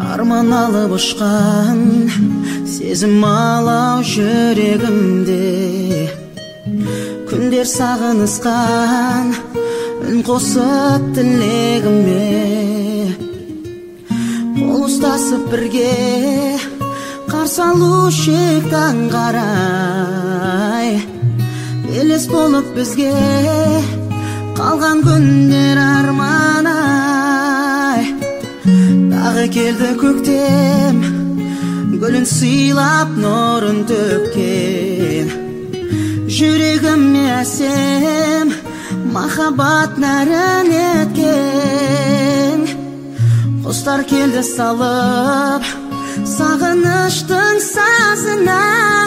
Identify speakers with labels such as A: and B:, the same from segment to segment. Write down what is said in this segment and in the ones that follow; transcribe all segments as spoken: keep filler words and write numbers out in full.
A: арман алып ұшқан, сезім алау жүрегімде. Күндер сағынысқан, үн қосып тілегіме. Қол ұстасып бірге, қарсы алу шектен қарай. Елес болып бізге, қалған күндер арманай. Дағы келді көктем, гүлін сыйлап нұрын төккен. Жүрегіме әсем, махаббат нәрін еткен. Құстар келді салып, сағыныштың сазына.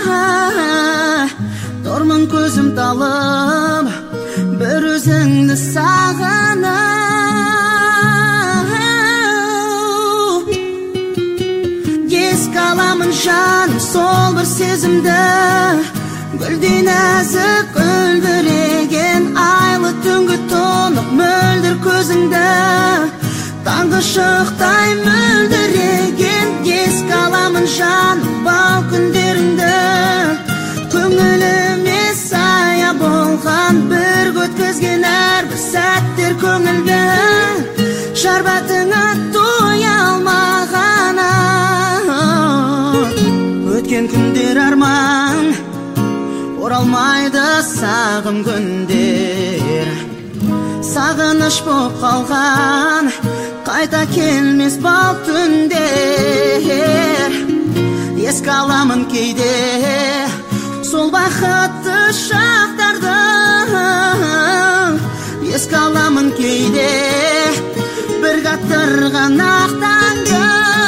A: Тормын көзім талып, бір өзіңді сағына. Еске аламын жаным сол бір сезімді, гүлдей нәзік үлбіреген. Айлы түнгі тұнық мөлдір көзіңді, таңғы шықтай мөлдіреген. Еске аламын жаным бал күндеріңді, көңіліме сая болған. Bir өткізген әрбір сәттер көңілді, шарбатыңа тоя алмаған. Өткен күндер арман, оралмайды сағым күндер. Сағыныш боп қалған, қайта келмес бал түндер. Еске аламын кейде сол бақытты шақтарды. Еске аламын кейде бір қаттырған ақ таңды.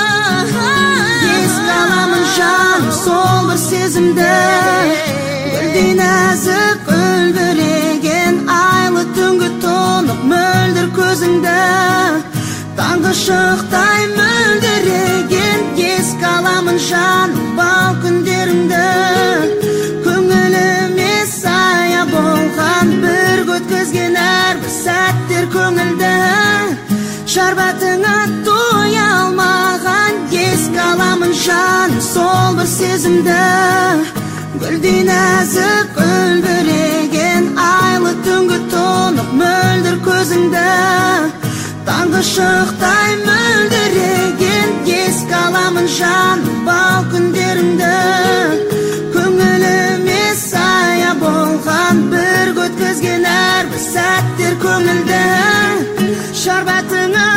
A: Еске аламын жаным сол бір сезімді, гүлдей нәзік үлбіреген. Айлы түнгі тұнық мөлдір көзіңді, таңғы шықтай мөлдіреген. Еске аламын жаным бал күндеріңді, көңіліме сая болған. Bir өткізген әрбір сәттер көңілді, шарбатыңа тоя алмаған. Еске аламын жаным сол бір сезімді, гүлдей нәзік үлбіреген. Айлы түнгі тұнық мөлдір көзіңді, таңғы шықтай мөлдіреген. Еске аламын жаным бал күндеріңді, көңіліме сая болған. Bir өткізген әрбір сәттер көңілді, шарбатыңа